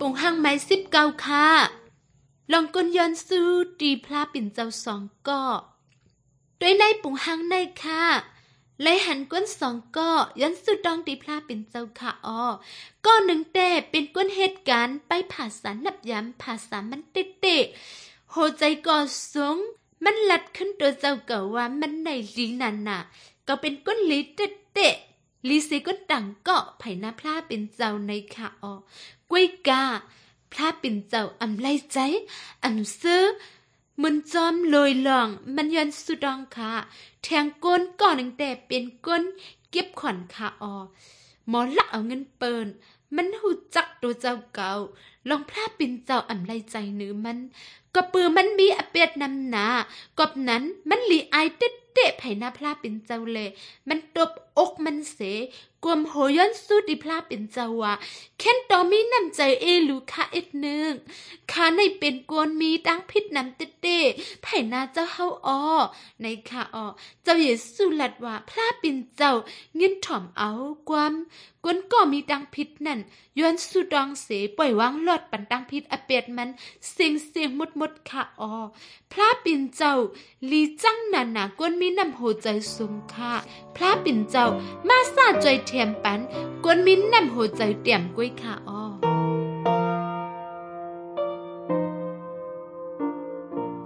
ปุ่งห้างไม้19ค่ะลองก้นย้อนสู้ตีพลาปิ่นเจ้า2ก่อด้วยในปุ่งห้างในค่ะไล่หันก้น2ก่อย้อนสู้ดองตีพลาปิ่นเจ้าค่ะก้อหนึ่งแต่เป็นก้นเหตุการณ์ไปผ่าสารนับย้ำผ่าสารมันเตะโหใจก่อสูงมันลัดขึ้นตัวเจ้าเก่าว่ามันในลีนันน่ะก็เป็นก้นลีเตะลีซีก้นต่างเกาะไผ่หน้าพลาเป็นเจ้าในค่ะกล้วยกาพลาเป็นเจ้าอำไลใจอันซื้อมุนจอมลอยหลองมันยันสุดองค่ะแทงก้นก่อนตั้งแต่เป็นก้นเก็บขวัญค่ะหมอละเอาเงินเปินมันหูจักตัวเจ้าเก่าลองพลาเป็นเจ้าอำไลใจหรือมันก็ปือมันมีอเปียดนำหนากอบนั้นมันหลีอายเตะไผ่หน้าพลาเป็นเจ้าเลยมันตบอกมันเสกวมโหย้อนสู้ดิพลาเป็นเจ้าว่าเค้นต่อมีน้ำใจลูค่ะเอ็ดนึงข้าในเป็นกวนมีตั้งพิษน้ำเตะไผ่หน้าเจ้าเฮาในค่ะเจ้าเยซูลัดว่าพลาเป็นเจ้าเงินถ่อมเอาความกวนก็มีตั้งพิษนั่นย้อนสู้ดองเสปล่อยวางหลอดปันตั้งพิษอเปียดมันเสียงหมดค่ะพระปิ่นเจ้าลีจังนาหนากวนมีน้ำโหใจสูงค่ะพระปิ่นเจ้ามาซาใจเทียมปันกวนมีน้ำโหใจเตี่ยมก้วยค่ะ